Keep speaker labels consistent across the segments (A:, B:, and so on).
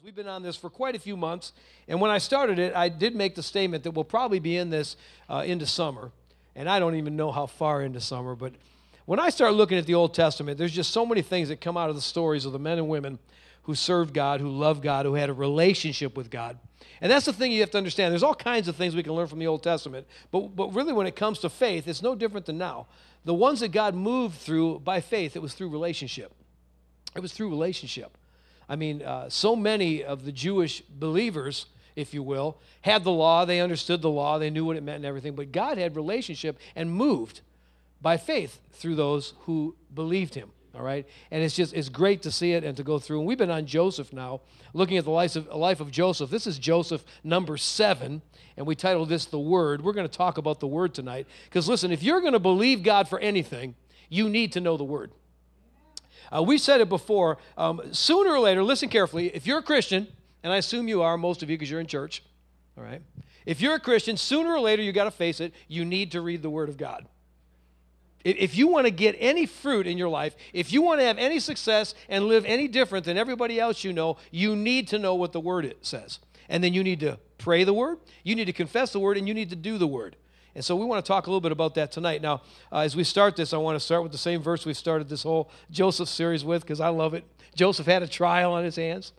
A: We've been on this for quite a few months, and when I started it, I did make the statement that we'll probably be in this into summer, and I don't even know how far into summer, but when I start looking at the Old Testament, there's just so many things that come out of the stories of the men and women who served God, who loved God, who had a relationship with God. And that's the thing you have to understand. There's all kinds of things we can learn from the Old Testament, but really when it comes to faith, it's no different than now. The ones that God moved through by faith, it was through relationship. It was through relationship. I mean, so many of the Jewish believers, if you will, had the law, they understood the law, they knew what it meant and everything, but God had relationship and moved by faith through those who believed him, all right? And it's great to see it and to go through. And we've been on Joseph now, looking at the life of Joseph. This is Joseph number 7, and we titled this The Word. We're going to talk about the Word tonight, because listen, if you're going to believe God for anything, you need to know the Word. We said it before, sooner or later, listen carefully, if you're a Christian, and I assume you are, most of you, because you're in church, all right? If you're a Christian, sooner or later, you got to face it, you need to read the Word of God. If you want to get any fruit in your life, if you want to have any success and live any different than everybody else you know, you need to know what the Word says. And then you need to pray the Word, you need to confess the Word, and you need to do the Word. And so we want to talk a little bit about that tonight. Now, as we start this, I want to start with the same verse we've started this whole Joseph series with, because I love it. Joseph had a trial on his hands.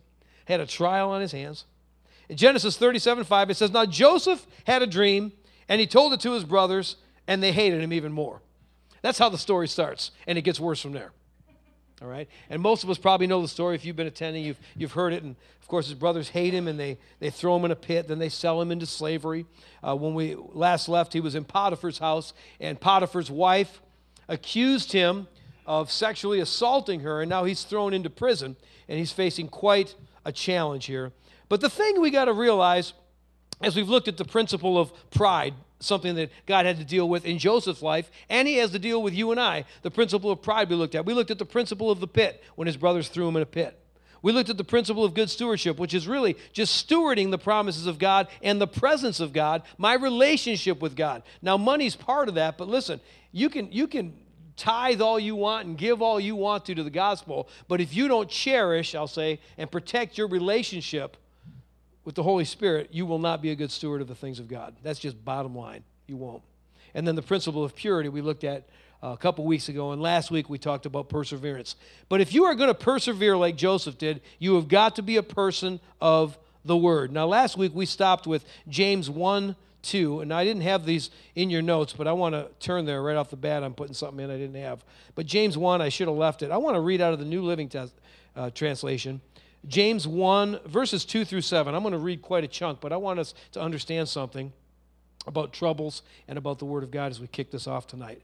A: In Genesis 37:5, it says, "Now Joseph had a dream, and he told it to his brothers, and they hated him even more." That's how the story starts, and it gets worse from there. All right? And most of us probably know the story. If you've been attending, you've heard it. And, of course, his brothers hate him, and they throw him in a pit. Then they sell him into slavery. When we last left, he was in Potiphar's house, and Potiphar's wife accused him of sexually assaulting her, and now he's thrown into prison, and he's facing quite a challenge here. But the thing we got to realize, as we've looked at the principle of pride, something that God had to deal with in Joseph's life, and he has to deal with you and I, the principle of pride we looked at. We looked at the principle of the pit when his brothers threw him in a pit. We looked at the principle of good stewardship, which is really just stewarding the promises of God and the presence of God, my relationship with God. Now, money's part of that, but listen, you can tithe all you want and give all you want to the gospel, but if you don't cherish, I'll say, and protect your relationship with the Holy Spirit, you will not be a good steward of the things of God. That's just bottom line. You won't. And then the principle of purity we looked at a couple weeks ago, and last week we talked about perseverance. But if you are going to persevere like Joseph did, you have got to be a person of the Word. Now, last week we stopped with James 1:2, and I didn't have these in your notes, but I want to turn there right off the bat. I'm putting something in I didn't have. But James 1, I should have left it. I want to read out of the New Living Translation. James 1, verses 2 through 7. I'm going to read quite a chunk, but I want us to understand something about troubles and about the Word of God as we kick this off tonight.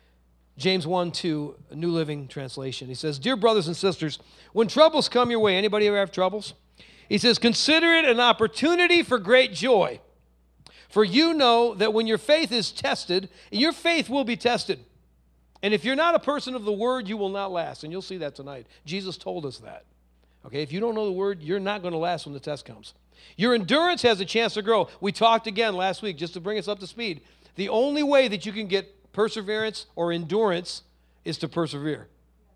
A: James 1:2, New Living Translation. He says, "Dear brothers and sisters, when troubles come your way," anybody ever have troubles? He says, "Consider it an opportunity for great joy. For you know that when your faith is tested, your faith will be tested. And if you're not a person of the Word, you will not last." And you'll see that tonight. Jesus told us that. Okay, if you don't know the Word, you're not going to last when the test comes. Your endurance has a chance to grow. We talked again last week, just to bring us up to speed. The only way that you can get perseverance or endurance is to persevere.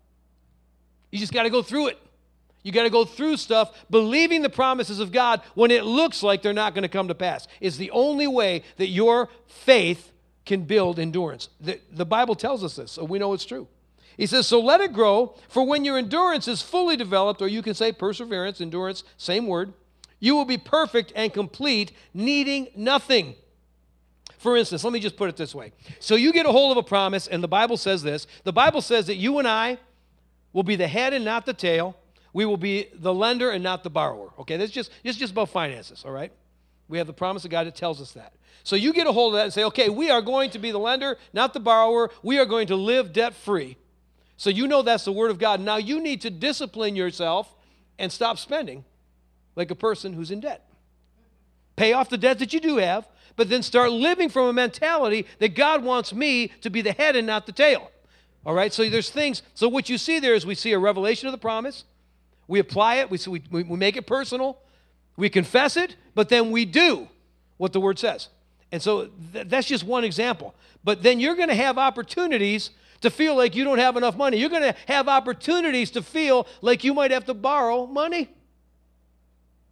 A: You just got to go through it. You got to go through stuff believing the promises of God when it looks like they're not going to come to pass. It's the only way that your faith can build endurance. The Bible tells us this, so we know it's true. He says, "So let it grow, for when your endurance is fully developed," or you can say perseverance, endurance, same word, "you will be perfect and complete, needing nothing." For instance, let me just put it this way. So you get a hold of a promise, and the Bible says this. The Bible says that you and I will be the head and not the tail. We will be the lender and not the borrower. Okay, it's just about finances, all right? We have the promise of God that tells us that. So you get a hold of that and say, okay, we are going to be the lender, not the borrower. We are going to live debt-free. So you know that's the Word of God. Now you need to discipline yourself and stop spending like a person who's in debt. Pay off the debt that you do have, but then start living from a mentality that God wants me to be the head and not the tail. All right, so there's things. So what you see there is we see a revelation of the promise. We apply it. We make it personal. We confess it, but then we do what the Word says. And so that's just one example. But then you're going to have opportunities to feel like you don't have enough money. You're going to have opportunities to feel like you might have to borrow money.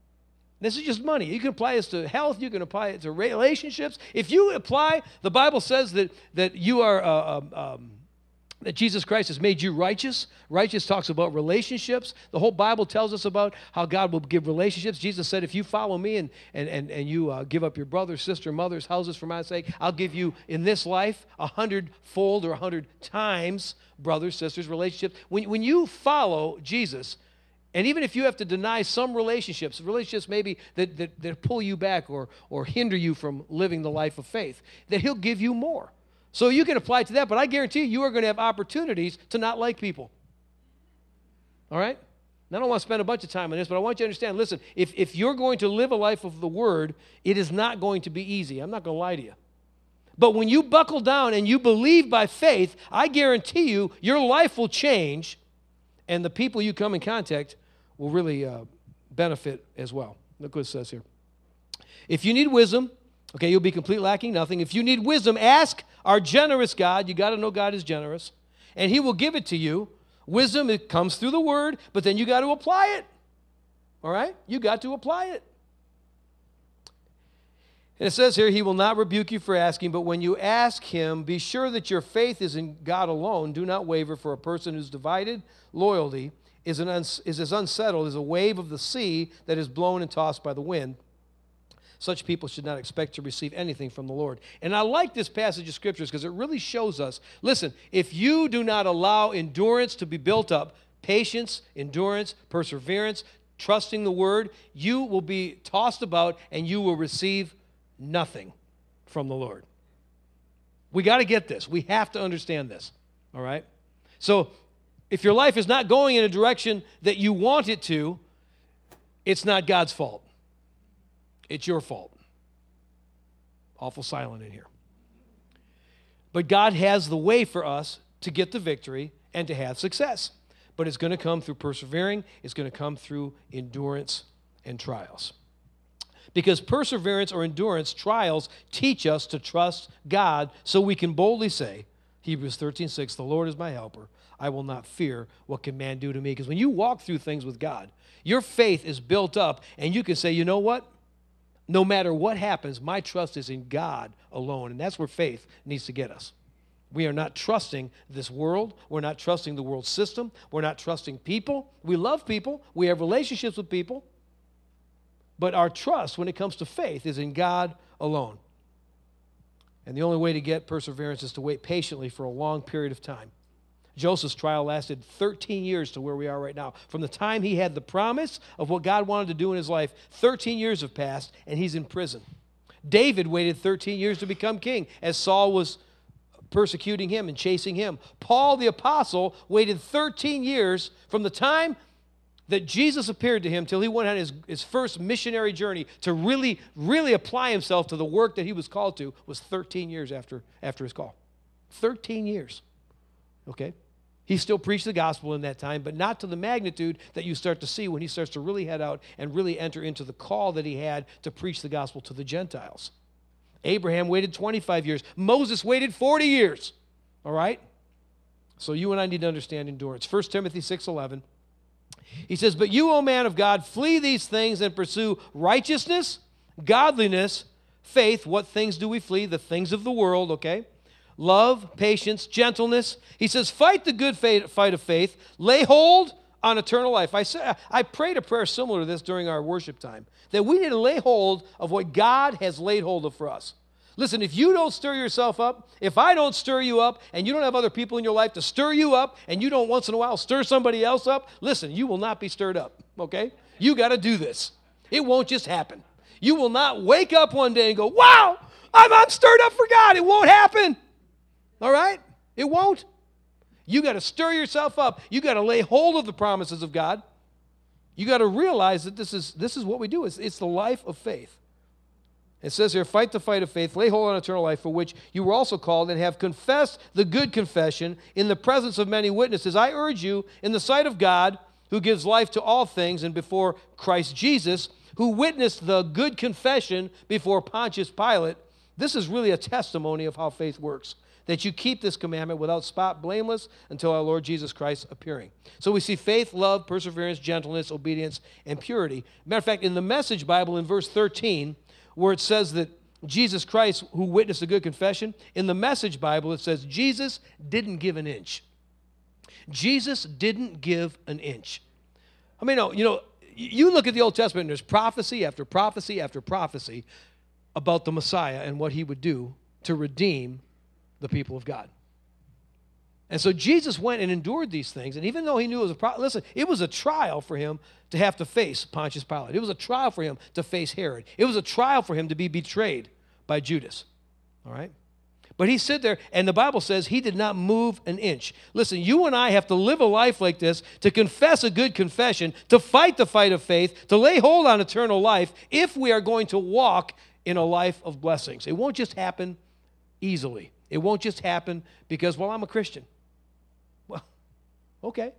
A: This is just money. You can apply this to health. You can apply it to relationships. If you apply, the Bible says that you are that Jesus Christ has made you righteous. Righteous talks about relationships. The whole Bible tells us about how God will give relationships. Jesus said, if you follow me and you give up your brother, sister, mother's houses for my sake, I'll give you in this life 100-fold or 100 times brothers, sisters, relationships. When you follow Jesus, and even if you have to deny some relationships maybe that pull you back or hinder you from living the life of faith, that he'll give you more. So you can apply to that, but I guarantee you are going to have opportunities to not like people. All right? And I don't want to spend a bunch of time on this, but I want you to understand, listen, if you're going to live a life of the Word, it is not going to be easy. I'm not going to lie to you. But when you buckle down and you believe by faith, I guarantee you your life will change, and the people you come in contact will really benefit as well. Look what it says here. If you need wisdom, okay, you'll be completely lacking nothing. If you need wisdom, ask our generous God. You got to know God is generous. And he will give it to you. Wisdom, it comes through the Word, but then you got to apply it. All right? You got to apply it. And it says here, he will not rebuke you for asking, but when you ask him, be sure that your faith is in God alone. Do not waver, for a person who's divided loyalty is as unsettled as a wave of the sea that is blown and tossed by the wind. Such people should not expect to receive anything from the Lord. And I like this passage of Scriptures because it really shows us, listen, if you do not allow endurance to be built up, patience, endurance, perseverance, trusting the Word, you will be tossed about and you will receive nothing from the Lord. We got to get this. We have to understand this, all right? So if your life is not going in a direction that you want it to, it's not God's fault. It's your fault. Awful silent in here. But God has the way for us to get the victory and to have success. But it's going to come through persevering. It's going to come through endurance and trials. Because perseverance or endurance, trials, teach us to trust God so we can boldly say, Hebrews 13:6, the Lord is my helper. I will not fear what can man do to me. Because when you walk through things with God, your faith is built up and you can say, you know what? No matter what happens, my trust is in God alone. And that's where faith needs to get us. We are not trusting this world. We're not trusting the world system. We're not trusting people. We love people. We have relationships with people. But our trust when it comes to faith is in God alone. And the only way to get perseverance is to wait patiently for a long period of time. Joseph's trial lasted 13 years to where we are right now. From the time he had the promise of what God wanted to do in his life, 13 years have passed, and he's in prison. David waited 13 years to become king as Saul was persecuting him and chasing him. Paul the apostle waited 13 years from the time that Jesus appeared to him till he went on his first missionary journey to really, really apply himself to the work that he was called to, was 13 years after his call. 13 years. Okay? He still preached the gospel in that time, but not to the magnitude that you start to see when he starts to really head out and really enter into the call that he had to preach the gospel to the Gentiles. Abraham waited 25 years. Moses waited 40 years. All right? So you and I need to understand endurance. 1 Timothy 6:11. He says, but you, O man of God, flee these things and pursue righteousness, godliness, faith. What things do we flee? The things of the world, okay? Love, patience, gentleness. He says, fight the good fight of faith. Lay hold on eternal life. I prayed a prayer similar to this during our worship time, that we need to lay hold of what God has laid hold of for us. Listen, if you don't stir yourself up, if I don't stir you up, and you don't have other people in your life to stir you up, and you don't once in a while stir somebody else up, listen, you will not be stirred up, okay? You got to do this. It won't just happen. You will not wake up one day and go, wow, I'm stirred up for God. It won't happen. All right? It won't. You got to stir yourself up. You got to lay hold of the promises of God. You got to realize that this is what we do. It's the life of faith. It says here, fight the fight of faith, lay hold on eternal life, for which you were also called, and have confessed the good confession in the presence of many witnesses. I urge you, in the sight of God, who gives life to all things, and before Christ Jesus, who witnessed the good confession before Pontius Pilate. This is really a testimony of how faith works. that you keep this commandment without spot, blameless, until our Lord Jesus Christ appearing. So we see faith, love, perseverance, gentleness, obedience, and purity. Matter of fact, in the Message Bible, in verse 13, where it says that Jesus Christ, who witnessed a good confession, in the Message Bible, it says Jesus didn't give an inch. Jesus didn't give an inch. I mean, no, you look at the Old Testament, and there's prophecy after prophecy after prophecy about the Messiah and what he would do to redeem the people of God. And so Jesus went and endured these things, and even though he knew it was it was a trial for him to have to face Pontius Pilate. It was a trial for him to face Herod. It was a trial for him to be betrayed by Judas. All right? But he stood there, and the Bible says he did not move an inch. Listen, you and I have to live a life like this, to confess a good confession, to fight the fight of faith, to lay hold on eternal life, if we are going to walk in a life of blessings. It won't just happen easily. It won't just happen because, well, I'm a Christian. Well, okay.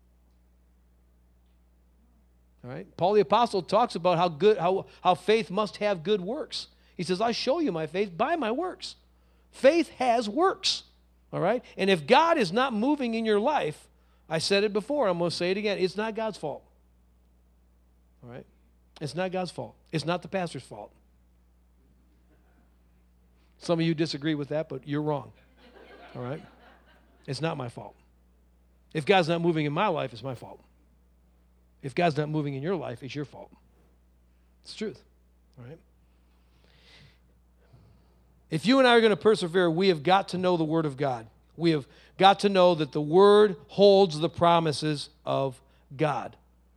A: All right. Paul the Apostle talks about how faith must have good works. He says, I'll show you my faith by my works. Faith has works. All right? And if God is not moving in your life, I said it before, I'm going to say it again, it's not God's fault. All right? It's not God's fault. It's not the pastor's fault. Some of you disagree with that, but you're wrong. All right? It's not my fault. If God's not moving in my life, it's my fault. If God's not moving in your life, it's your fault. It's the truth. All right? If you and I are going to persevere, we have got to know the Word of God. We have got to know that the Word holds the promises of God.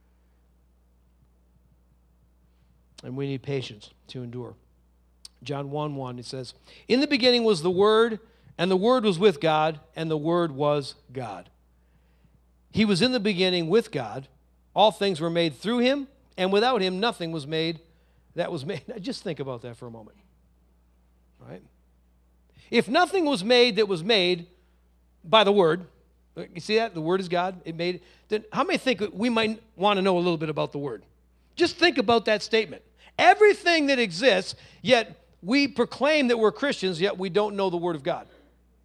A: And we need patience to endure. John 1:1, it says, in the beginning was the Word, and the Word was with God, and the Word was God. He was in the beginning with God. All things were made through him, and without him nothing was made that was made. Now, just think about that for a moment. Right? If nothing was made that was made by the Word, you see that? The Word is God. It made. Then how many think we might want to know a little bit about the Word? Just think about that statement. Everything that exists, yet we proclaim that we're Christians, yet we don't know the Word of God.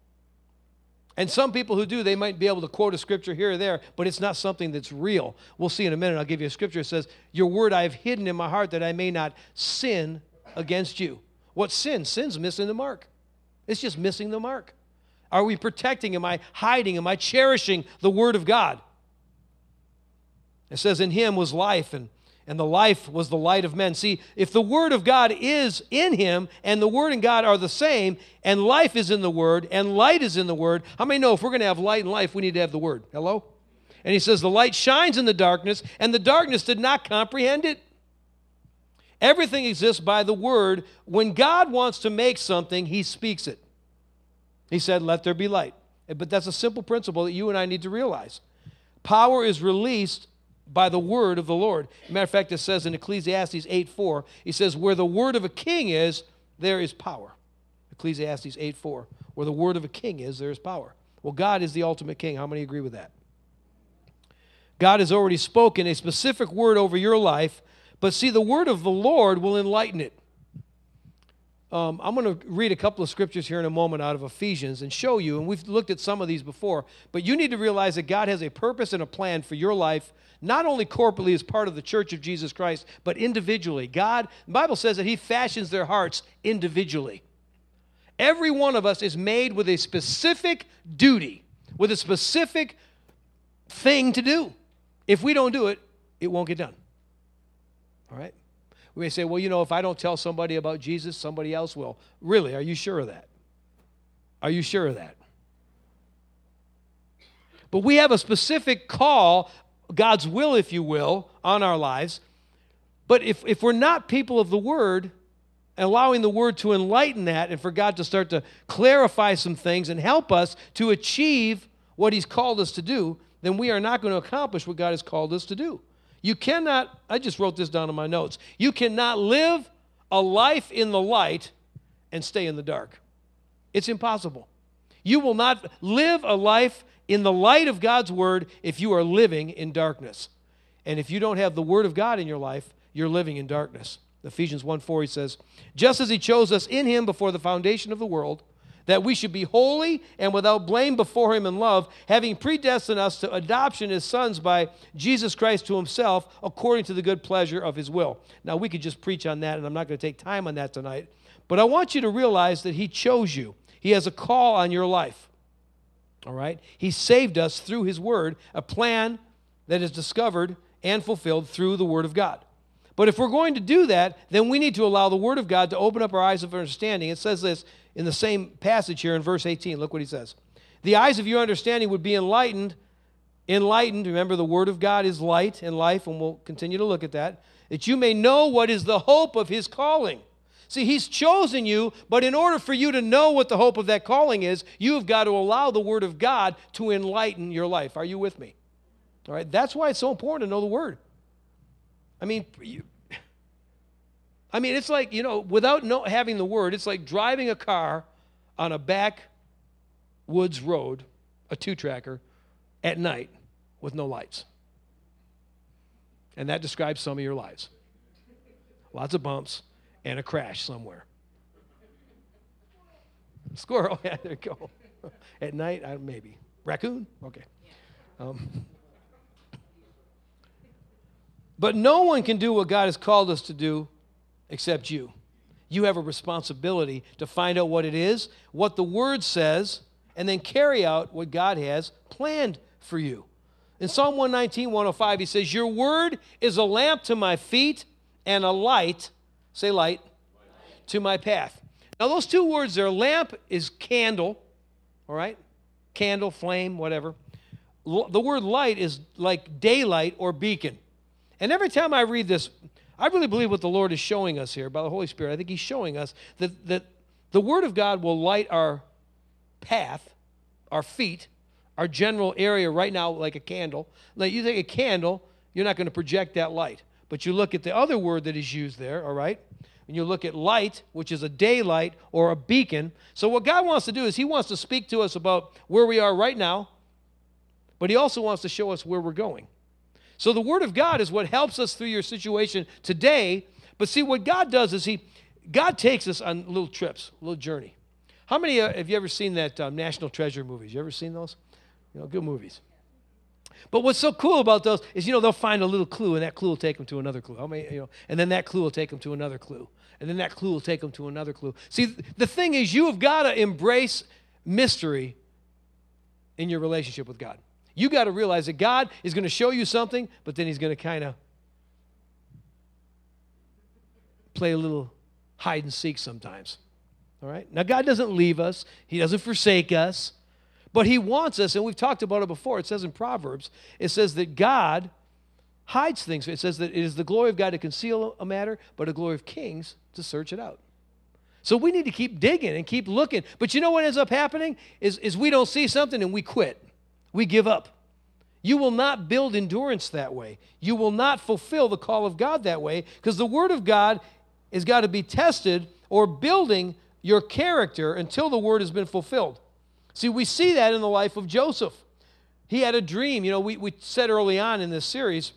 A: And some people who do, they might be able to quote a scripture here or there, but it's not something that's real. We'll see in a minute. I'll give you a scripture that says, your word I have hidden in my heart that I may not sin against you. What's sin? Sin's missing the mark. It's just missing the mark. Are we protecting? Am I hiding? Am I cherishing the Word of God? It says, in him was life, and the life was the light of men. See, if the Word of God is in him, and the Word and God are the same, and life is in the Word, and light is in the Word, how many know if we're going to have light and life, we need to have the Word? Hello? And he says, the light shines in the darkness, and the darkness did not comprehend it. Everything exists by the Word. When God wants to make something, he speaks it. He said, let there be light. But that's a simple principle that you and I need to realize. Power is released by the word of the Lord. Matter of fact, it says in Ecclesiastes 8:4, he says, where the word of a king is, there is power. Ecclesiastes 8:4, where the word of a king is, there is power. Well, God is the ultimate king. How many agree with that? God has already spoken a specific word over your life. But see, the word of the Lord will enlighten it. I'm going to read a couple of scriptures here in a moment out of Ephesians and show you, and we've looked at some of these before, but you need to realize that God has a purpose and a plan for your life, not only corporately as part of the church of Jesus Christ, but individually. God, the Bible says that he fashions their hearts individually. Every one of us is made with a specific duty, with a specific thing to do. If we don't do it, it won't get done. All right? We may say, well, if I don't tell somebody about Jesus, somebody else will. Really, are you sure of that? Are you sure of that? But we have a specific call, God's will, if you will, on our lives. But if we're not people of the Word, and allowing the Word to enlighten that and for God to start to clarify some things and help us to achieve what he's called us to do, then we are not going to accomplish what God has called us to do. You cannot, I just wrote this down in my notes, you cannot live a life in the light and stay in the dark. It's impossible. You will not live a life in the light of God's Word if you are living in darkness. And if you don't have the Word of God in your life, you're living in darkness. Ephesians 1:4, he says, just as he chose us in him before the foundation of the world, that we should be holy and without blame before him in love, having predestined us to adoption as sons by Jesus Christ to himself, according to the good pleasure of his will. Now, we could just preach on that, and I'm not going to take time on that tonight. But I want you to realize that he chose you. He has a call on your life. All right? He saved us through his word, a plan that is discovered and fulfilled through the word of God. But if we're going to do that, then we need to allow the word of God to open up our eyes of understanding. It says this in the same passage here in verse 18. Look what he says. The eyes of your understanding would be enlightened. Remember, the word of God is light and life, and we'll continue to look at that. That you may know what is the hope of his calling. See, he's chosen you, but in order for you to know what the hope of that calling is, you have got to allow the word of God to enlighten your life. Are you with me? All right, that's why it's so important to know the word. I mean, it's like, without having the word, it's like driving a car on a backwoods road, a two-tracker, at night with no lights. And that describes some of your lives. Lots of bumps and a crash somewhere. Squirrel, yeah, there you go. At night, maybe. Raccoon? Okay. But no one can do what God has called us to do except you. You have a responsibility to find out what it is, what the Word says, and then carry out what God has planned for you. In Psalm 119, 105, he says, your word is a lamp to my feet and a light, say light, to my path. Now those two words there, lamp is candle, all right? Candle, flame, whatever. The word light is like daylight or beacon. And every time I read this, I really believe what the Lord is showing us here by the Holy Spirit. I think he's showing us that the Word of God will light our path, our feet, our general area right now like a candle. Like you take a candle, you're not going to project that light. But you look at the other word that is used there, all right? And you look at light, which is a daylight or a beacon. So what God wants to do is he wants to speak to us about where we are right now, but he also wants to show us where we're going. So the Word of God is what helps us through your situation today. But see, what God does is God takes us on little trips, a little journey. How many have you ever seen that National Treasure movies? You ever seen those? Good movies. But what's so cool about those is, they'll find a little clue, and that clue will take them to another clue. And then that clue will take them to another clue. And then that clue will take them to another clue. See, the thing is, you have got to embrace mystery in your relationship with God. You got to realize that God is going to show you something, but then he's going to kind of play a little hide and seek sometimes. All right? Now, God doesn't leave us. He doesn't forsake us. But he wants us, and we've talked about it before. It says in Proverbs, it says that God hides things. It says that it is the glory of God to conceal a matter, but the glory of kings to search it out. So we need to keep digging and keep looking. But you know what ends up happening? Is we don't see something and we quit. We give up. You will not build endurance that way. You will not fulfill the call of God that way, because the Word of God has got to be tested or building your character until the Word has been fulfilled. See, we see that in the life of Joseph. He had a dream. We said early on in this series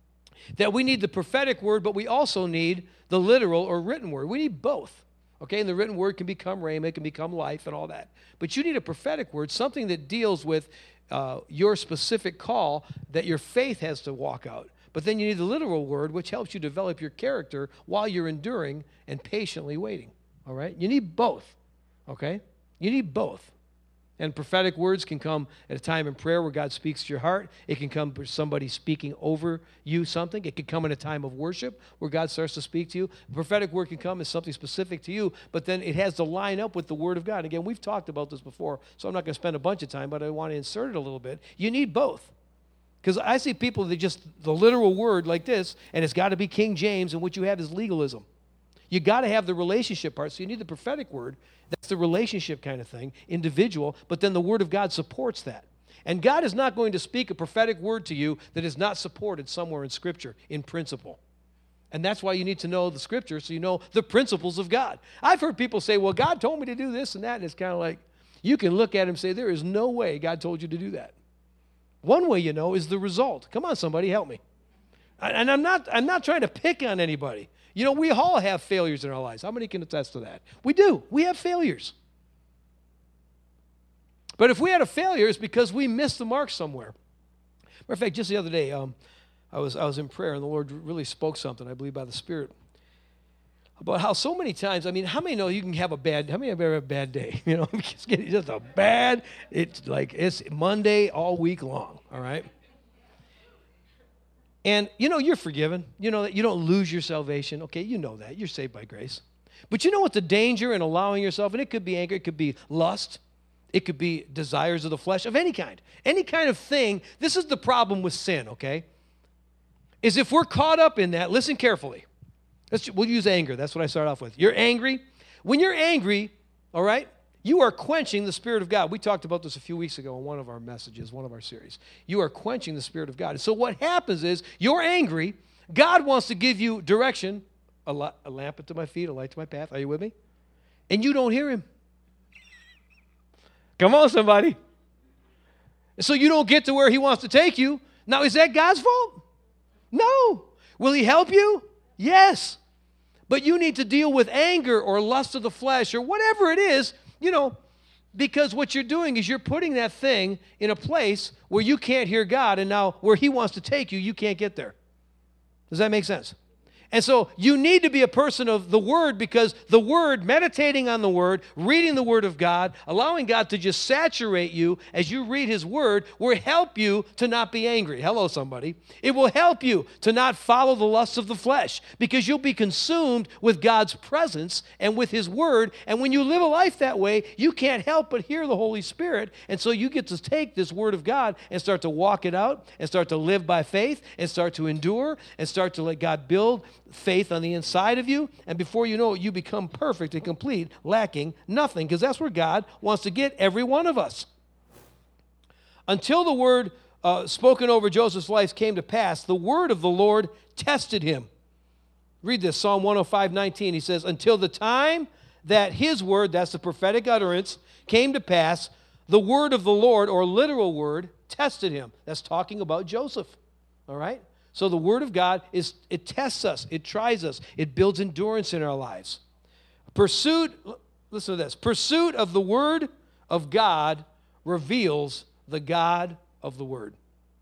A: that we need the prophetic word, but we also need the literal or written word. We need both. Okay, and the written word can become rhema, it can become life and all that. But you need a prophetic word, something that deals with your specific call that your faith has to walk out. But then you need the literal word, which helps you develop your character while you're enduring and patiently waiting. All right? You need both. Okay? You need both. And prophetic words can come at a time in prayer where God speaks to your heart. It can come for somebody speaking over you something. It can come in a time of worship where God starts to speak to you. The prophetic word can come as something specific to you, but then it has to line up with the Word of God. Again, we've talked about this before, so I'm not going to spend a bunch of time, but I want to insert it a little bit. You need both. Because I see people that just, the literal word like this, and it's got to be King James, and what you have is legalism. You got to have the relationship part, so you need the prophetic word. That's the relationship kind of thing, individual, but then the Word of God supports that. And God is not going to speak a prophetic word to you that is not supported somewhere in Scripture, in principle. And that's why you need to know the Scripture, so you know the principles of God. I've heard people say, well, God told me to do this and that, and it's kind of like, you can look at him and say, there is no way God told you to do that. One way you know is the result. Come on, somebody, help me. And I'm not trying to pick on anybody. We all have failures in our lives. How many can attest to that? We do. We have failures. But if we had a failure, it's because we missed the mark somewhere. Matter of fact, just the other day, I was in prayer, and the Lord really spoke something, I believe, by the Spirit, about how so many times, I mean, how many know you can have how many have ever had a bad day? You know, it's just a bad, it's Monday all week long, all right? And, you're forgiven. You know that you don't lose your salvation. Okay, you know that. You're saved by grace. But you know what the danger in allowing yourself, and it could be anger, it could be lust, it could be desires of the flesh of any kind of thing. This is the problem with sin, okay? Is if we're caught up in that, listen carefully. We'll use anger. That's what I start off with. You're angry. When you're angry, all right, you are quenching the Spirit of God. We talked about this a few weeks ago in one of our messages, one of our series. You are quenching the Spirit of God. And so what happens is you're angry. God wants to give you direction, a lamp unto my feet, a light to my path. Are you with me? And you don't hear him. Come on, somebody. So you don't get to where he wants to take you. Now, is that God's fault? No. Will he help you? Yes. But you need to deal with anger or lust of the flesh or whatever it is, because what you're doing is you're putting that thing in a place where you can't hear God, and now where he wants to take you, you can't get there. Does that make sense? And so you need to be a person of the Word, because the Word, meditating on the Word, reading the Word of God, allowing God to just saturate you as you read his Word, will help you to not be angry. Hello, somebody. It will help you to not follow the lusts of the flesh, because you'll be consumed with God's presence and with his Word. And when you live a life that way, you can't help but hear the Holy Spirit. And so you get to take this Word of God and start to walk it out and start to live by faith and start to endure and start to let God build faith on the inside of you, and before you know it, you become perfect and complete, lacking nothing, because that's where God wants to get every one of us. Until the word spoken over Joseph's life came to pass, the word of the Lord tested him. Read this, Psalm 105:19. He says, until the time that his word, that's the prophetic utterance, came to pass, the word of the Lord, or literal word, tested him. That's talking about Joseph, all right? So the Word of God, it tests us, it tries us, it builds endurance in our lives. Listen to this, pursuit of the Word of God reveals the God of the Word.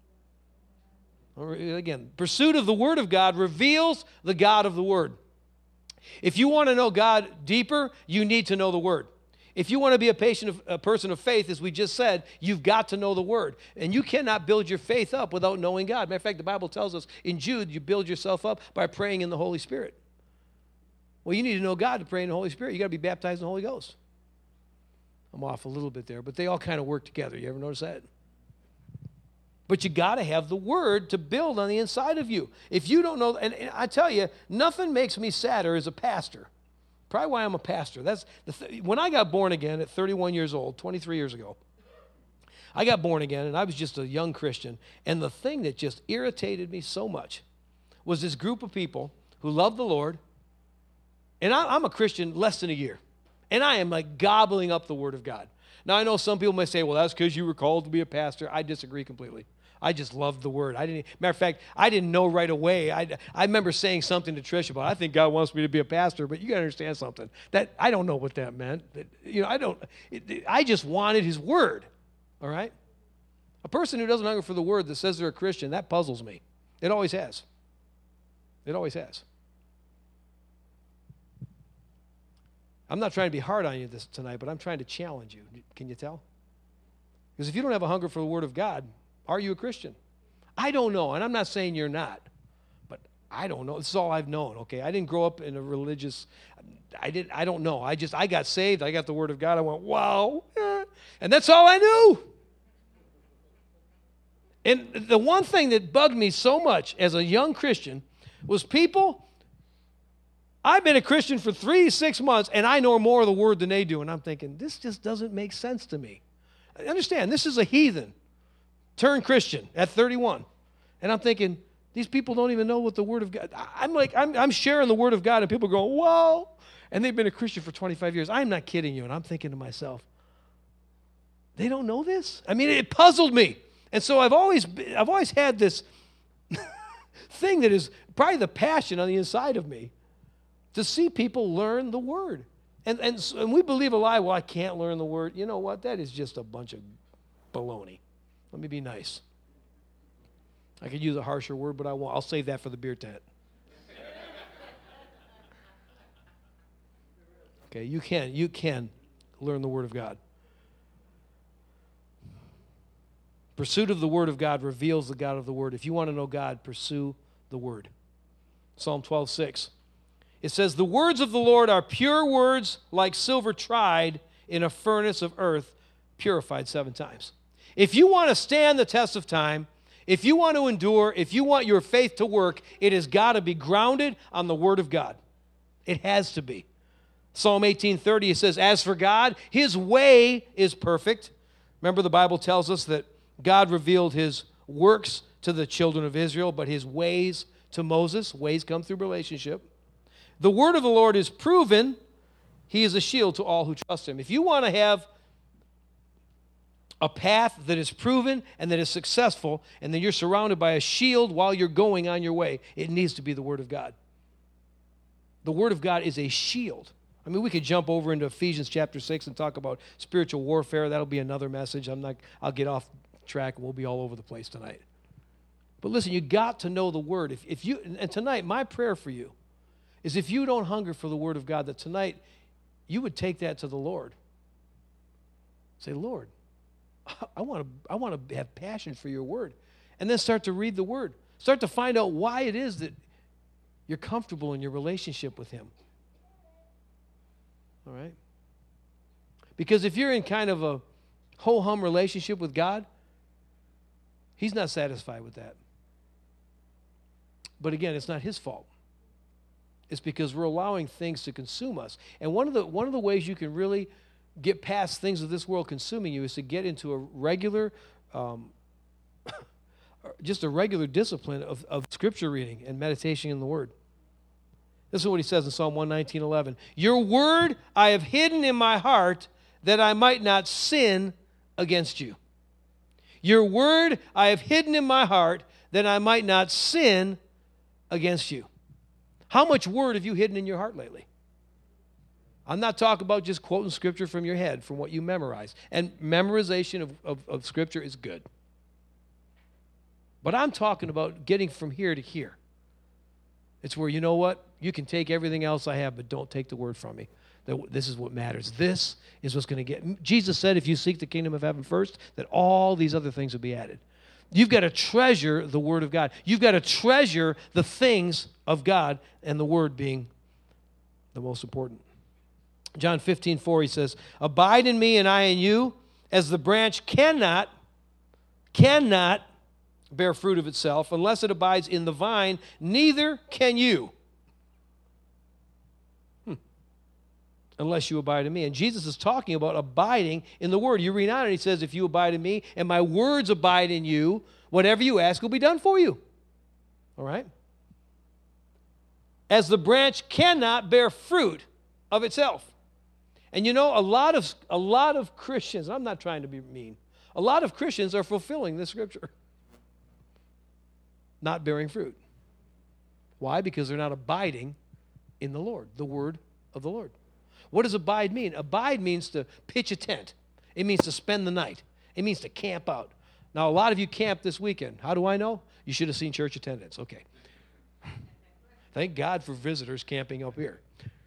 A: Again, pursuit of the Word of God reveals the God of the Word. If you want to know God deeper, you need to know the Word. If you want to be a person of faith, as we just said, you've got to know the Word. And you cannot build your faith up without knowing God. Matter of fact, the Bible tells us in Jude, you build yourself up by praying in the Holy Spirit. Well, you need to know God to pray in the Holy Spirit. You got to be baptized in the Holy Ghost. I'm off a little bit there, but they all kind of work together. You ever notice that? But you got to have the Word to build on the inside of you. If you don't know, and I tell you, nothing makes me sadder as a pastor. Probably why I'm a pastor. When I got born again at 31 years old, 23 years ago, I got born again, and I was just a young Christian. And the thing that just irritated me so much was this group of people who loved the Lord. And I'm a Christian less than a year. And I am like gobbling up the Word of God. Now, I know some people may say, well, that's because you were called to be a pastor. I disagree completely. I just loved the Word. Matter of fact, I didn't know right away. I remember saying something to Trish about, I think God wants me to be a pastor, but you got to understand something. That I don't know what that meant. I just wanted his Word, all right? A person who doesn't hunger for the Word that says they're a Christian, that puzzles me. It always has. It always has. I'm not trying to be hard on you tonight, but I'm trying to challenge you. Can you tell? Because if you don't have a hunger for the Word of God, are you a Christian? I don't know, and I'm not saying you're not, but I don't know. This is all I've known, okay? I didn't grow up in a religious, I don't know. I got saved, I got the Word of God, I went, wow, and that's all I knew. And the one thing that bugged me so much as a young Christian was I've been a Christian for 3 to 6 months, and I know more of the Word than they do, and I'm thinking, this just doesn't make sense to me. Understand, this is a heathen turned Christian at 31. And I'm thinking, these people don't even know what the Word of God. I'm sharing the Word of God, and people go, whoa. And they've been a Christian for 25 years. I'm not kidding you. And I'm thinking to myself, they don't know this? I mean, it puzzled me. And so I've always had this thing that is probably the passion on the inside of me to see people learn the Word And we believe a lie, well, I can't learn the word. You know what? That is just a bunch of baloney. Let me be nice. I could use a harsher word, but I won't. I'll save that for the beer tent. Okay, you can learn the Word of God. Pursuit of the Word of God reveals the God of the Word. If you want to know God, pursue the Word. Psalm 12:6. It says, the words of the Lord are pure words like silver tried in a furnace of earth, purified 7 times. If you want to stand the test of time, if you want to endure, if you want your faith to work, it has got to be grounded on the Word of God. It has to be. Psalm 18:30, it says, as for God, His way is perfect. Remember, the Bible tells us that God revealed His works to the children of Israel, but His ways to Moses. Ways come through relationship. The word of the Lord is proven. He is a shield to all who trust Him. If you want to have a path that is proven and that is successful, and then you're surrounded by a shield while you're going on your way, it needs to be the Word of God. The Word of God is a shield. I mean, we could jump over into Ephesians chapter 6 and talk about spiritual warfare. That'll be another message. I'll get off track and we'll be all over the place tonight. But listen, you got to know the Word. And tonight, my prayer for you is if you don't hunger for the Word of God, that tonight you would take that to the Lord. Say, Lord, I want to have passion for your Word. And then start to read the Word. Start to find out why it is that you're comfortable in your relationship with Him. All right? Because if you're in kind of a ho-hum relationship with God, He's not satisfied with that. But again, it's not His fault. It's because we're allowing things to consume us. And one of the ways you can really get past things of this world consuming you is to get into a regular, just a regular discipline of Scripture reading and meditation in the Word. This is what he says in Psalm 119:11. Your word I have hidden in my heart that I might not sin against you. Your word I have hidden in my heart that I might not sin against you. How much word have you hidden in your heart lately? I'm not talking about just quoting Scripture from your head, from what you memorize. And memorization of Scripture is good. But I'm talking about getting from here to here. It's where, you know what? You can take everything else I have, but don't take the word from me. This is what matters. This is what's going to get. Jesus said, if you seek the kingdom of heaven first, that all these other things will be added. You've got to treasure the Word of God. You've got to treasure the things of God, and the Word being the most important. John 15:4, he says, abide in me and I in you, as the branch cannot bear fruit of itself unless it abides in the vine, neither can you unless you abide in me. And Jesus is talking about abiding in the Word. You read on it, he says, if you abide in me and my words abide in you, whatever you ask will be done for you. All right? As the branch cannot bear fruit of itself. And you know, a lot of Christians, I'm not trying to be mean, a lot of Christians are fulfilling this Scripture. Not bearing fruit. Why? Because they're not abiding in the Lord, the Word of the Lord. What does abide mean? Abide means to pitch a tent. It means to spend the night. It means to camp out. Now, a lot of you camped this weekend. How do I know? You should have seen church attendance. Okay. Thank God for visitors camping up here.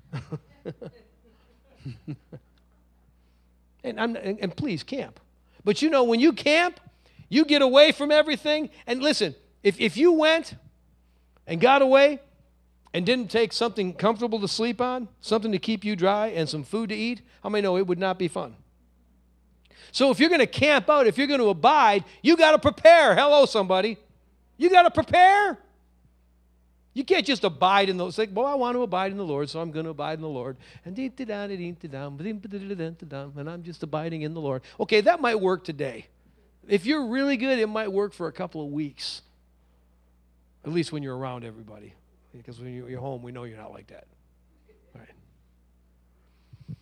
A: and please camp. But you know, when you camp, you get away from everything. And listen, if you went and got away and didn't take something comfortable to sleep on, something to keep you dry, and some food to eat, how many know it would not be fun? So if you're going to camp out, if you're going to abide, you got to prepare. Hello, somebody. You got to prepare. You can't just abide in those. Like, well, I want to abide in the Lord, so I'm going to abide in the Lord. And I'm just abiding in the Lord. Okay, that might work today. If you're really good, it might work for a couple of weeks. At least when you're around everybody. Because when you're home, we know you're not like that. All right.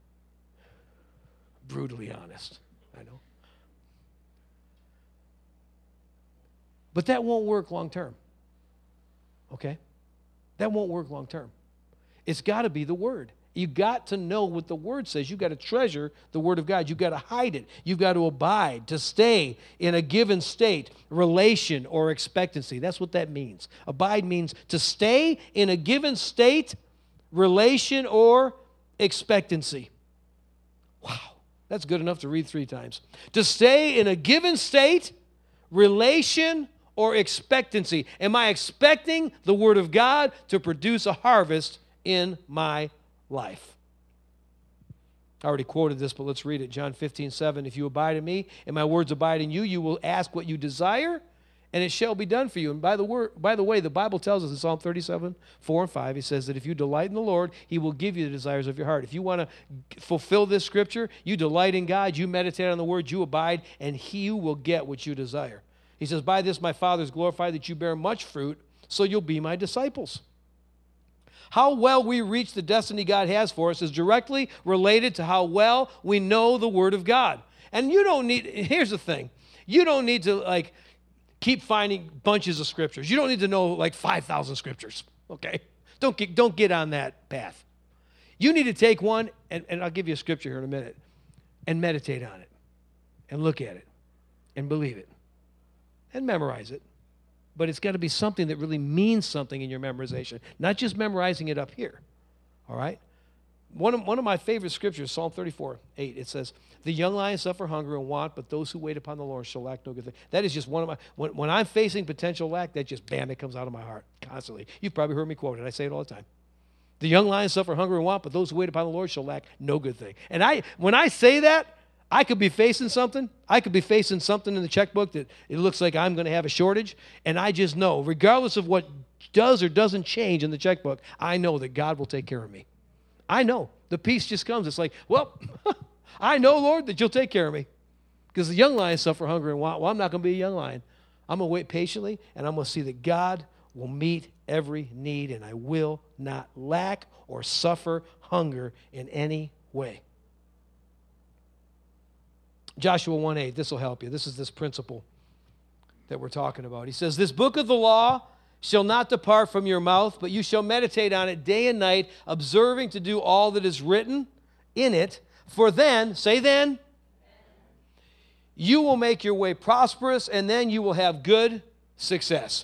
A: Brutally honest, I know. But that won't work long term. Okay? That won't work long term. It's got to be the Word. You got to know what the Word says. You've got to treasure the Word of God. You've got to hide it. You've got to abide, to stay in a given state, relation, or expectancy. That's what that means. Abide means to stay in a given state, relation, or expectancy. Wow, that's good enough to read 3 times. To stay in a given state, relation, or expectancy. Am I expecting the Word of God to produce a harvest in my life? I already quoted this, but let's read it. John 15:7. If you abide in me and my words abide in you, you will ask what you desire, and it shall be done for you. And by the way, the Bible tells us in Psalm 37:4-5, he says that if you delight in the Lord, he will give you the desires of your heart. If you want to fulfill this scripture, you delight in God, you meditate on the Word, you abide, and he will get what you desire. He says, by this my Father is glorified, that you bear much fruit, so you'll be my disciples. How well we reach the destiny God has for us is directly related to how well we know the Word of God. And here's the thing, you don't need to keep finding bunches of scriptures. You don't need to know 5,000 scriptures, okay? Don't get on that path. You need to take one, and I'll give you a scripture here in a minute, and meditate on it, and look at it, and believe it. And memorize it. But it's got to be something that really means something in your memorization, not just memorizing it up here. All right? One of my favorite scriptures, Psalm 34:8, it says, the young lions suffer hunger and want, but those who wait upon the Lord shall lack no good thing. That is just one of my, when I'm facing potential lack, that just, bam, it comes out of my heart constantly. You've probably heard me quote it. I say it all the time. The young lions suffer hunger and want, but those who wait upon the Lord shall lack no good thing. And when I say that, I could be facing something. I could be facing something in the checkbook that it looks like I'm going to have a shortage. And I just know, regardless of what does or doesn't change in the checkbook, I know that God will take care of me. I know. The peace just comes. It's like, well, I know, Lord, that you'll take care of me. Because the young lions suffer hunger and want. Well, I'm not going to be a young lion. I'm going to wait patiently, and I'm going to see that God will meet every need, and I will not lack or suffer hunger in any way. Joshua 1:8, this will help you. This is this principle that we're talking about. He says, this book of the law shall not depart from your mouth, but you shall meditate on it day and night, observing to do all that is written in it. For then, say then, you will make your way prosperous, and then you will have good success.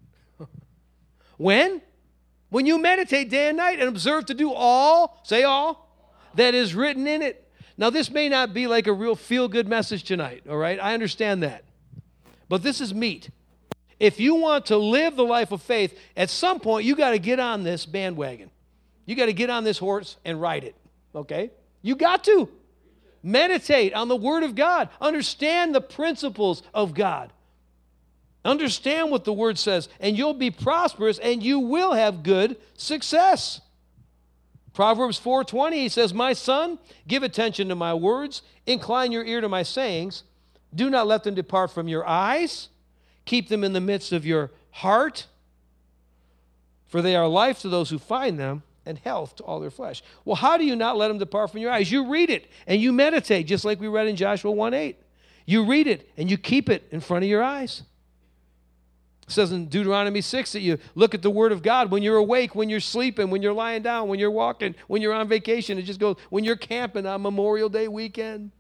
A: When? When you meditate day and night and observe to do all, say all, that is written in it. Now, this may not be like a real feel-good message tonight, all right? I understand that. But this is meat. If you want to live the life of faith, at some point, you got to get on this bandwagon. You got to get on this horse and ride it, okay? You got to. Meditate on the Word of God. Understand the principles of God. Understand what the Word says, and you'll be prosperous, and you will have good success. Proverbs 4:20, he says, my son, give attention to my words, incline your ear to my sayings, do not let them depart from your eyes, keep them in the midst of your heart, for they are life to those who find them and health to all their flesh. Well, how do you not let them depart from your eyes? You read it and you meditate, just like we read in Joshua 1:8. You read it and you keep it in front of your eyes. It says in Deuteronomy 6 that you look at the Word of God when you're awake, when you're sleeping, when you're lying down, when you're walking, when you're on vacation. It just goes, when you're camping on Memorial Day weekend.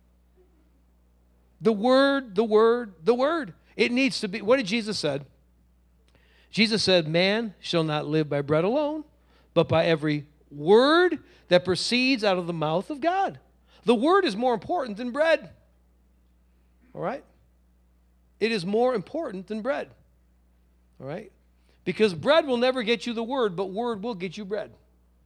A: The Word, the Word, the Word. It needs to be. What did Jesus said? Jesus said, man shall not live by bread alone, but by every word that proceeds out of the mouth of God. The Word is more important than bread. All right? It is more important than bread. All right? Because bread will never get you the Word, but Word will get you bread.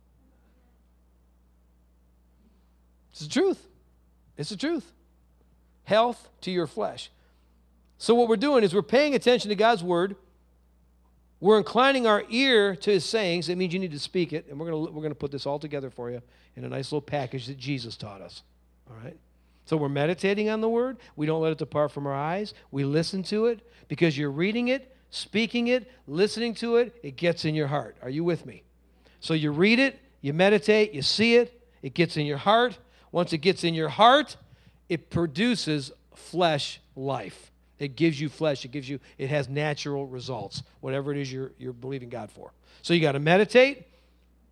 A: It's the truth. It's the truth. Health to your flesh. So what we're doing is we're paying attention to God's Word. We're inclining our ear to His sayings. It means you need to speak it. And we're going to put this all together for you in a nice little package that Jesus taught us. All right? So we're meditating on the Word. We don't let it depart from our eyes. We listen to it because you're reading it, speaking it, listening to it. It gets in your heart. Are you with me? So you read it, you meditate, you see it. It gets in your heart. Once it gets in your heart, it produces flesh life. It gives you flesh. It has natural results, whatever it is you're believing God for. So you got to meditate,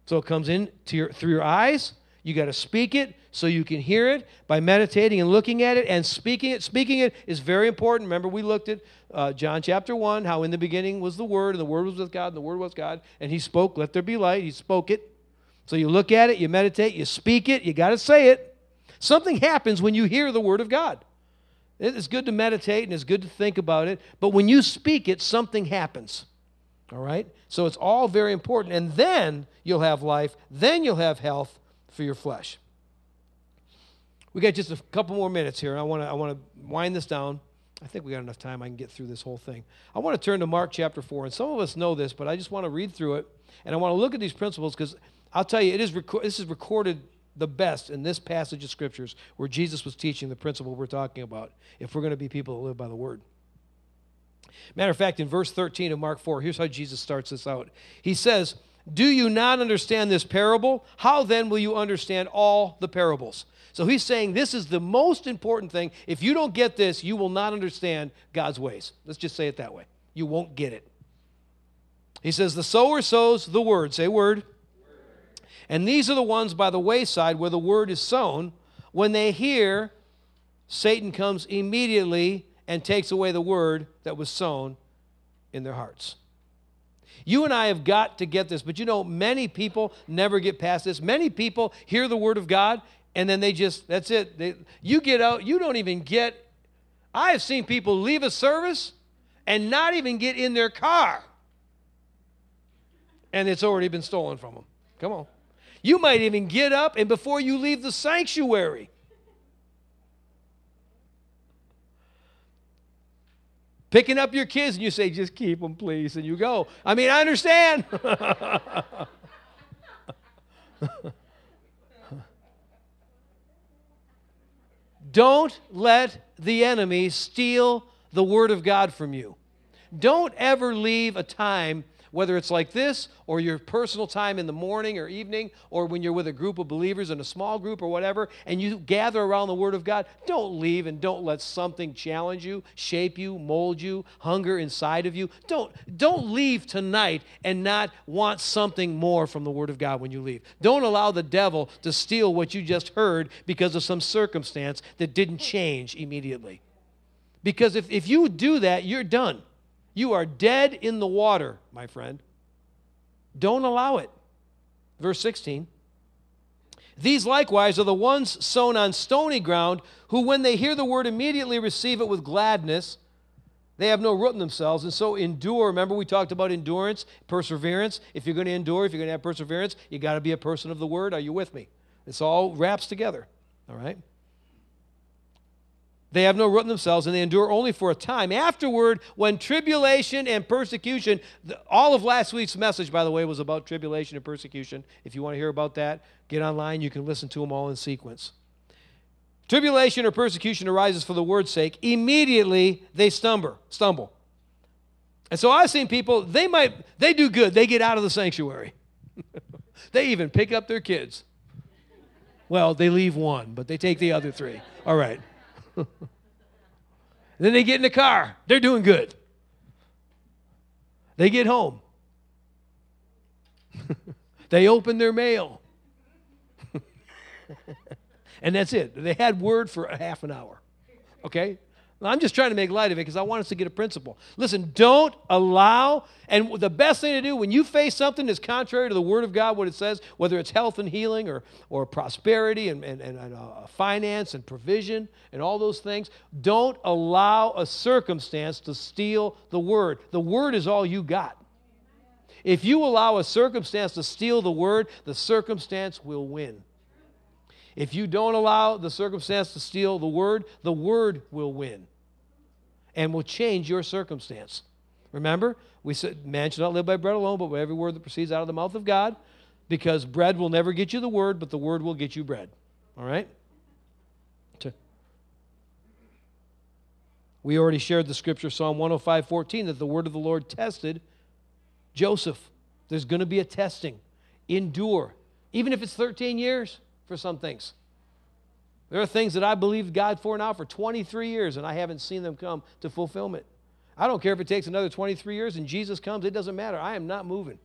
A: So it comes in through your eyes. You got to speak it so you can hear it by meditating and looking at it and speaking it. Speaking it is very important. Remember, we looked at John chapter 1, how in the beginning was the Word, and the Word was with God, and the Word was God, and He spoke, let there be light. He spoke it. So you look at it, you meditate, you speak it, you got to say it. Something happens when you hear the Word of God. It's good to meditate and it's good to think about it, but when you speak it, something happens. All right? So it's all very important. And then you'll have life, then you'll have health for your flesh. We got just a couple more minutes here. I want to wind this down. I think we got enough time. I can get through this whole thing. I want to turn to Mark chapter 4. And some of us know this, but I just want to read through it. And I want to look at these principles because I'll tell you, this is recorded the best in this passage of Scriptures where Jesus was teaching the principle we're talking about if we're going to be people that live by the Word. Matter of fact, in verse 13 of Mark 4, here's how Jesus starts this out. He says, "Do you not understand this parable? How then will you understand all the parables?" So he's saying this is the most important thing. If you don't get this, you will not understand God's ways. Let's just say it that way. You won't get it. He says, "The sower sows the word." Say word. "And these are the ones by the wayside where the word is sown. When they hear, Satan comes immediately and takes away the word that was sown in their hearts." You and I have got to get this, but you know, many people never get past this. Many people hear the word of God, and then that's it. You get out, you don't even get, I have seen people leave a service and not even get in their car, and it's already been stolen from them. Come on. You might even get up, and before you leave the sanctuary, picking up your kids, and you say, "Just keep them, please," and you go. I mean, I understand. Don't let the enemy steal the Word of God from you. Don't ever leave a time, whether it's like this or your personal time in the morning or evening or when you're with a group of believers in a small group or whatever, and you gather around the Word of God. Don't leave and don't let something challenge you, shape you, mold you, hunger inside of you. Don't leave tonight and not want something more from the Word of God when you leave. Don't allow the devil to steal what you just heard because of some circumstance that didn't change immediately. Because if you do that, you're done. You are dead in the water, my friend. Don't allow it. Verse 16. "These likewise are the ones sown on stony ground, who when they hear the word immediately receive it with gladness. They have no root in themselves, and so endure." Remember we talked about endurance, perseverance. If you're going to endure, if you're going to have perseverance, you got to be a person of the word. Are you with me? This all wraps together. All right? "They have no root in themselves, and they endure only for a time. Afterward, when tribulation and persecution," all of last week's message, by the way, was about tribulation and persecution. If you want to hear about that, get online. You can listen to them all in sequence. "Tribulation or persecution arises for the word's sake. Immediately they stumble." And so I've seen people, they do good. They get out of the sanctuary. They even pick up their kids. Well, they leave one, but they take the other three. All right. Then they get in the car. They're doing good. They get home. They open their mail. And that's it. They had word for a half an hour. Okay? I'm just trying to make light of it because I want us to get a principle. Listen, don't allow, and the best thing to do when you face something that's contrary to the Word of God, what it says, whether it's health and healing or prosperity and finance and provision and all those things, don't allow a circumstance to steal the Word. The Word is all you got. If you allow a circumstance to steal the Word, the circumstance will win. If you don't allow the circumstance to steal the Word will win and will change your circumstance. Remember, we said, man should not live by bread alone, but by every word that proceeds out of the mouth of God, because bread will never get you the Word, but the Word will get you bread. All right? We already shared the scripture, Psalm 105:14, that the word of the Lord tested Joseph. There's going to be a testing. Endure. Even if it's 13 years. For some things. There are things that I believed God for now for 23 years, and I haven't seen them come to fulfillment. I don't care if it takes another 23 years and Jesus comes. It doesn't matter. I am not moving.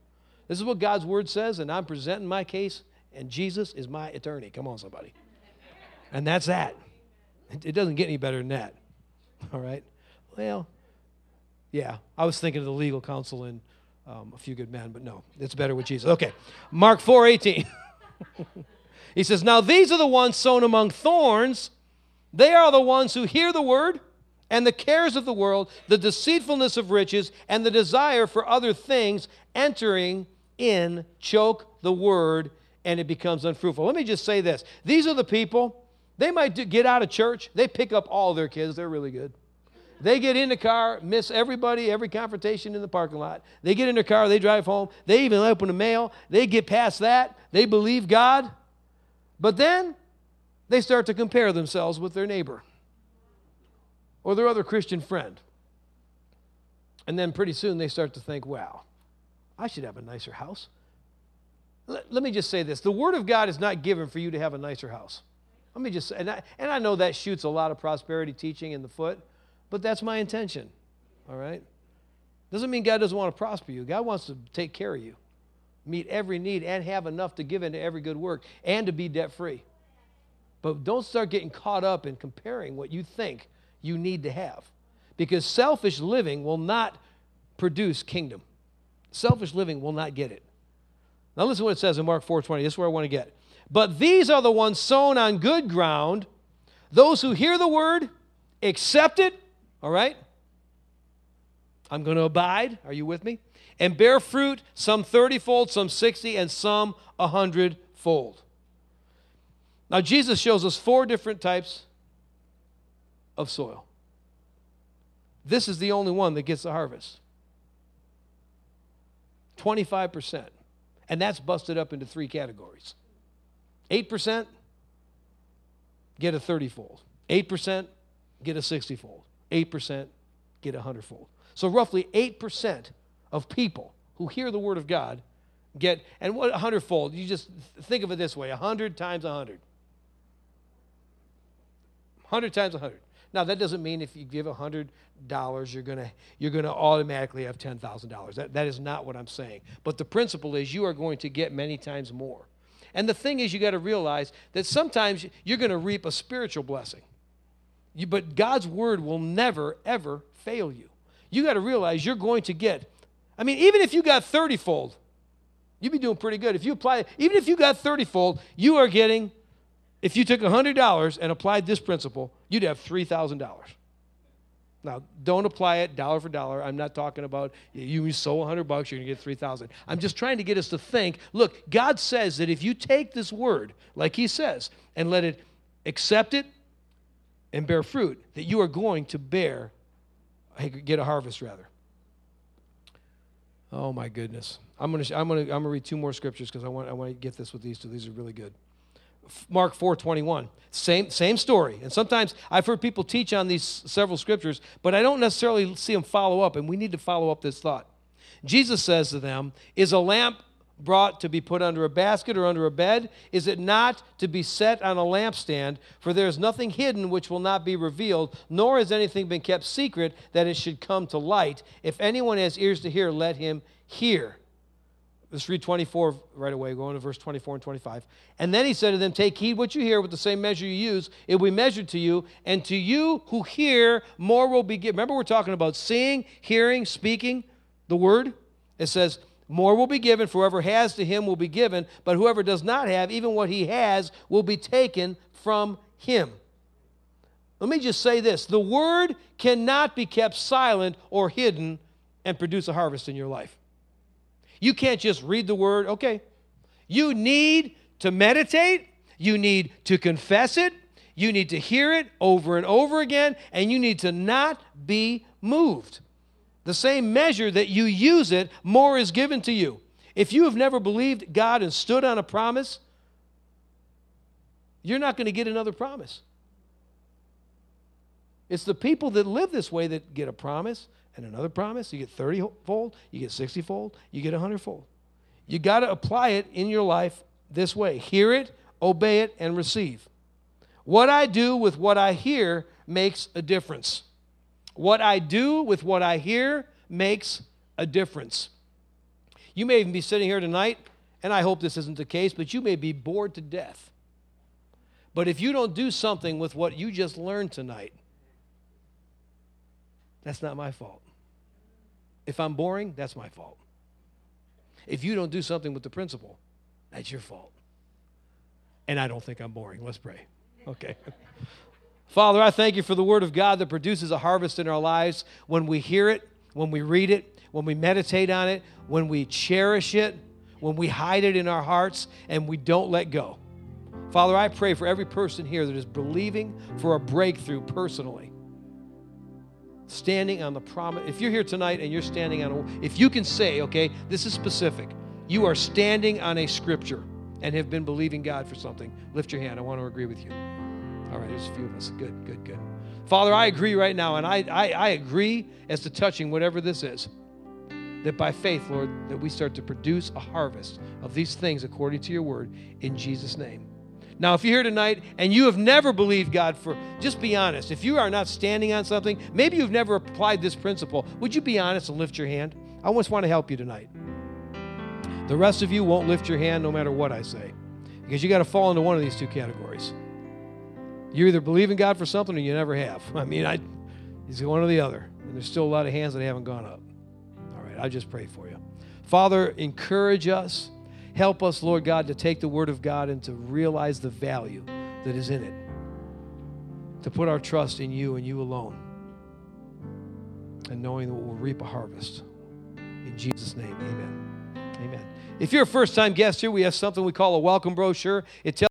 A: This is what God's word says, and I'm presenting my case, and Jesus is my attorney. Come on, somebody. And that's that. It doesn't get any better than that. All right? Well, yeah, I was thinking of the legal counsel in A Few Good Men, but no, it's better with Jesus. Okay, Mark 4:18. He says, now these are the ones sown among thorns. They are the ones who hear the word, and the cares of the world, the deceitfulness of riches, and the desire for other things entering in choke the word, and it becomes unfruitful. Let me just say this. These are the people, they might get out of church. They pick up all their kids. They're really good. They get in the car, miss everybody, every confrontation in the parking lot. They get in their car, they drive home. They even open the mail. They get past that. They believe God. But then they start to compare themselves with their neighbor or their other Christian friend. And then pretty soon they start to think, wow, I should have a nicer house. Let me just say this. The Word of God is not given for you to have a nicer house. Let me just say, and I know that shoots a lot of prosperity teaching in the foot, but that's my intention, all right? Doesn't mean God doesn't want to prosper you. God wants to take care of you, meet every need, and have enough to give into every good work, and to be debt-free. But don't start getting caught up in comparing what you think you need to have, because selfish living will not produce kingdom. Selfish living will not get it. Now listen to what it says in Mark 4:20. This is where I want to get. But these are the ones sown on good ground, those who hear the word, accept it, all right? I'm going to abide. Are you with me? And bear fruit, some 30-fold, some 60, and some 100-fold. Now, Jesus shows us 4 different types of soil. This is the only one that gets the harvest. 25%. And that's busted up into 3 categories. 8% get a 30-fold. 8% get a 60-fold. 8% get a 100-fold. So roughly 8% of people who hear the word of God get, and what 100-fold? You just think of it this way, 100 times 100. 100 times 100. Now, that doesn't mean if you give $100, you're gonna automatically have $10,000. That is not what I'm saying. But the principle is you are going to get many times more. And the thing is, you got to realize that sometimes you're going to reap a spiritual blessing. But God's word will never, ever fail you. You got to realize you're going to get, I mean, even if you got 30-fold, you'd be doing pretty good. If you apply, even if you got 30-fold, you are getting, if you took $100 and applied this principle, you'd have $3,000. Now, don't apply it dollar for dollar. I'm not talking about you sow $100, you're going to get 3,000. I'm just trying to get us to think, look, God says that if you take this word, like he says, and let it accept it and bear fruit, that you are going to get a harvest rather. Oh my goodness. I'm going to read 2 more scriptures because I want to get this with these 2. These are really good. Mark 4:21. Same story. And sometimes I've heard people teach on these several scriptures, but I don't necessarily see them follow up, and we need to follow up this thought. Jesus says to them, is a lamp brought to be put under a basket or under a bed? Is it not to be set on a lampstand? For there is nothing hidden which will not be revealed, nor has anything been kept secret that it should come to light. If anyone has ears to hear, let him hear. Let's read 24 right away, going to verse 24 and 25. And then he said to them, take heed what you hear, with the same measure you use, it will be measured to you, and to you who hear, more will be given. Remember, we're talking about seeing, hearing, speaking the word. It says, more will be given, for whoever has to him will be given, but whoever does not have, even what he has, will be taken from him. Let me just say this. The word cannot be kept silent or hidden and produce a harvest in your life. You can't just read the word, okay. You need to meditate. You need to confess it. You need to hear it over and over again, and you need to not be moved. The same measure that you use it, more is given to you. If you have never believed God and stood on a promise, you're not going to get another promise. It's the people that live this way that get a promise and another promise. You get 30-fold, you get 60-fold, you get 100-fold. You got to apply it in your life this way. Hear it, obey it, and receive. What I do with what I hear makes a difference. What I do with what I hear makes a difference. You may even be sitting here tonight, and I hope this isn't the case, but you may be bored to death. But if you don't do something with what you just learned tonight, that's not my fault. If I'm boring, that's my fault. If you don't do something with the principle, that's your fault. And I don't think I'm boring. Let's pray. Okay. Father, I thank you for the word of God that produces a harvest in our lives when we hear it, when we read it, when we meditate on it, when we cherish it, when we hide it in our hearts, and we don't let go. Father, I pray for every person here that is believing for a breakthrough personally. Standing on the promise. If you're here tonight and you're standing on if you can say, okay, this is specific. You are standing on a scripture and have been believing God for something. Lift your hand. I want to agree with you. All right, there's a few of us. Good, good, good. Father, I agree right now, and I agree as to touching whatever this is, that by faith, Lord, that we start to produce a harvest of these things according to your word in Jesus' name. Now, if you're here tonight and you have never believed God for, just be honest. If you are not standing on something, maybe you've never applied this principle, would you be honest and lift your hand? I just want to help you tonight. The rest of you won't lift your hand no matter what I say, because you got to fall into one of these two categories. You either believe in God for something or you never have. I mean, it's one or the other. And there's still a lot of hands that haven't gone up. All right, I'll just pray for you. Father, encourage us. Help us, Lord God, to take the word of God and to realize the value that is in it. To put our trust in you and you alone. And knowing that we'll reap a harvest. In Jesus' name, amen. Amen. If you're a first-time guest here, we have something we call a welcome brochure. It tells